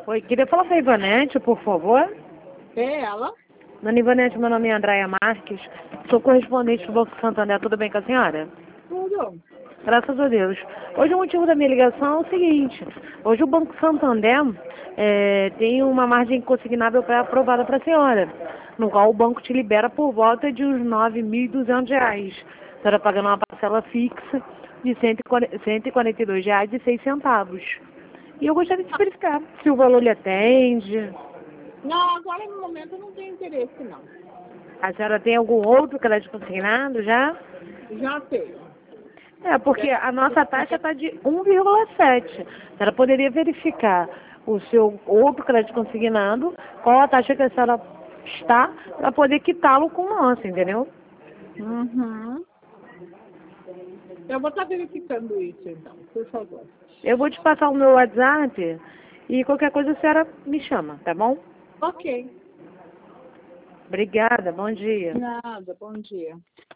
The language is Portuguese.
Oi, queria falar com a Ivanete, por favor. É ela? Dona Ivanete, meu nome é Andréia Marques, sou correspondente do Banco Santander, tudo bem com a senhora? Tudo. Graças a Deus. Hoje o motivo da minha ligação é o seguinte, hoje o Banco Santander tem uma margem consignável aprovada para a senhora, no qual o banco te libera por volta de uns R$ 9.200. A senhora pagando uma parcela fixa de R$ 142,06. E eu gostaria de verificar se o valor lhe atende. Não, agora no momento eu não tenho interesse não. A senhora tem algum outro crédito consignado já? Já tenho. É, porque a nossa taxa está de 1,7. A senhora poderia verificar o seu outro crédito consignado, qual a taxa que a senhora está, para poder quitá-lo com o nosso, entendeu? Uhum. Eu vou estar verificando isso então, por favor. Eu vou te passar o meu WhatsApp e qualquer coisa a senhora me chama, tá bom? Ok. Obrigada, bom dia. Nada, bom dia.